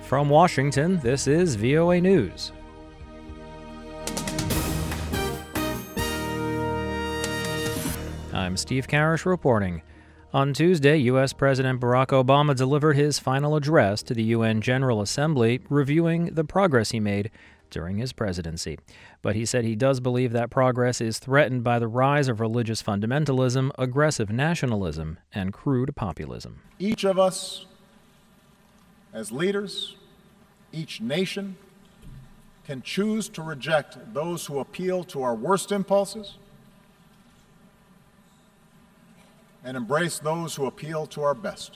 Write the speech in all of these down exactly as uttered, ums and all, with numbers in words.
From Washington, this is V O A News. I'm Steve Karish reporting. On Tuesday, U S. President Barack Obama delivered his final address to the U N General Assembly, reviewing the progress he made during his presidency. But he said he does believe that progress is threatened by the rise of religious fundamentalism, aggressive nationalism, and crude populism. Each of us, as leaders, each nation, can choose to reject those who appeal to our worst impulses and embrace those who appeal to our best.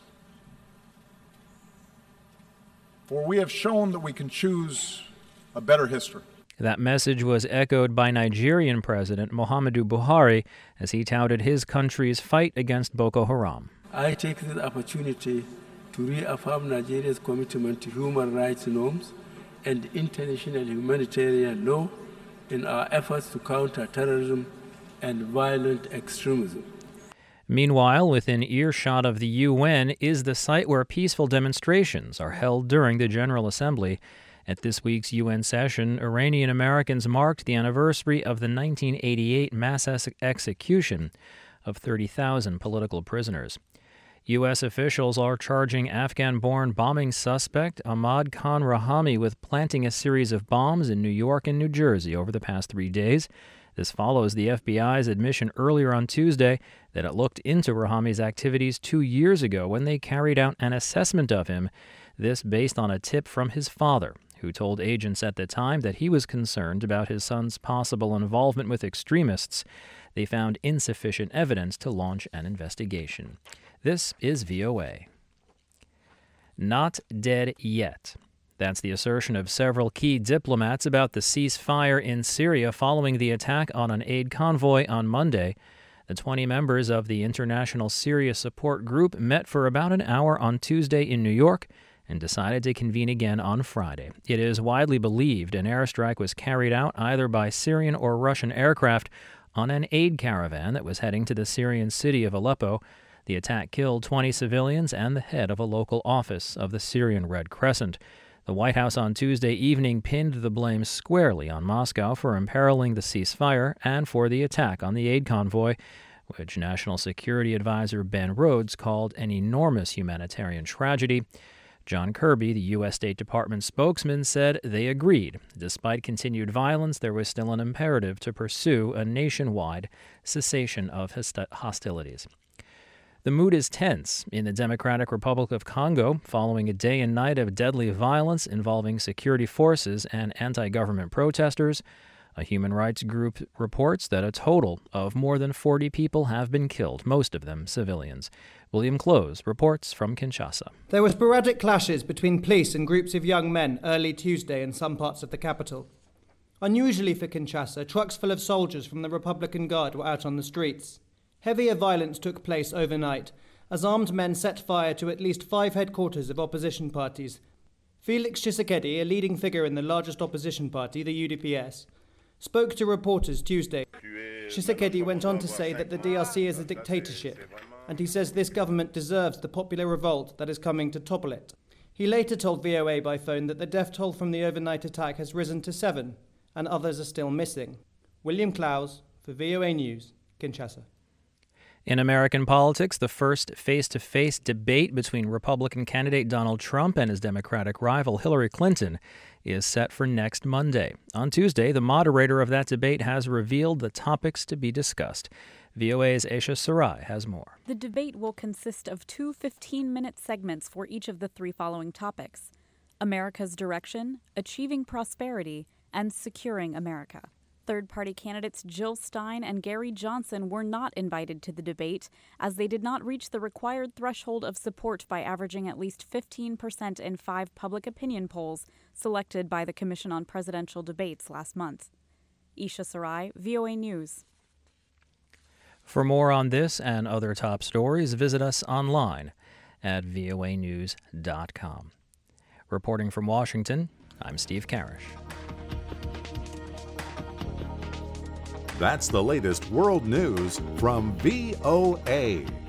For we have shown that we can choose a better history. That message was echoed by Nigerian President Muhammadu Buhari as he touted his country's fight against Boko Haram. I take this opportunity to reaffirm Nigeria's commitment to human rights norms and international humanitarian law in our efforts to counter terrorism and violent extremism. Meanwhile, within earshot of the U N is the site where peaceful demonstrations are held during the General Assembly. At this week's U N session, Iranian Americans marked the anniversary of the nineteen eighty-eight mass ex- execution of thirty thousand political prisoners. U S officials are charging Afghan-born bombing suspect Ahmad Khan Rahami with planting a series of bombs in New York and New Jersey over the past three days. This follows the F B I's admission earlier on Tuesday that it looked into Rahami's activities two years ago when they carried out an assessment of him, this based on a tip from his father, who told agents at the time that he was concerned about his son's possible involvement with extremists. They found insufficient evidence to launch an investigation. This is V O A. Not dead yet. That's the assertion of several key diplomats about the ceasefire in Syria following the attack on an aid convoy on Monday. The twenty members of the International Syria Support Group met for about an hour on Tuesday in New York and decided to convene again on Friday. It is widely believed an airstrike was carried out either by Syrian or Russian aircraft on an aid caravan that was heading to the Syrian city of Aleppo. The attack killed twenty civilians and the head of a local office of the Syrian Red Crescent. The White House on Tuesday evening pinned the blame squarely on Moscow for imperiling the ceasefire and for the attack on the aid convoy, which National Security Advisor Ben Rhodes called an enormous humanitarian tragedy. John Kirby, the U S. State Department spokesman, said they agreed. Despite continued violence, there was still an imperative to pursue a nationwide cessation of hostilities. The mood is tense in the Democratic Republic of Congo following a day and night of deadly violence involving security forces and anti-government protesters. A human rights group reports that a total of more than forty people have been killed, most of them civilians. William Close reports from Kinshasa. There were sporadic clashes between police and groups of young men early Tuesday in some parts of the capital. Unusually for Kinshasa, trucks full of soldiers from the Republican Guard were out on the streets. Heavier violence took place overnight as armed men set fire to at least five headquarters of opposition parties. Felix Tshisekedi, a leading figure in the largest opposition party, the U D P S, spoke to reporters Tuesday. Tshisekedi went on to say that the D R C is a dictatorship, and he says this government deserves the popular revolt that is coming to topple it. He later told V O A by phone that the death toll from the overnight attack has risen to seven, and others are still missing. William Clowes for V O A News, Kinshasa. In American politics, the first face-to-face debate between Republican candidate Donald Trump and his Democratic rival Hillary Clinton is set for next Monday. On Tuesday, the moderator of that debate has revealed the topics to be discussed. V O A's Aisha Sarai has more. The debate will consist of two fifteen-minute segments for each of the three following topics: America's direction, achieving prosperity, and securing America. Third-party candidates Jill Stein and Gary Johnson were not invited to the debate as they did not reach the required threshold of support by averaging at least fifteen percent in five public opinion polls selected by the Commission on Presidential Debates last month. Isha Sarai, V O A News. For more on this and other top stories, visit us online at V O A news dot com. Reporting from Washington, I'm Steve Karish. That's the latest world news from V O A.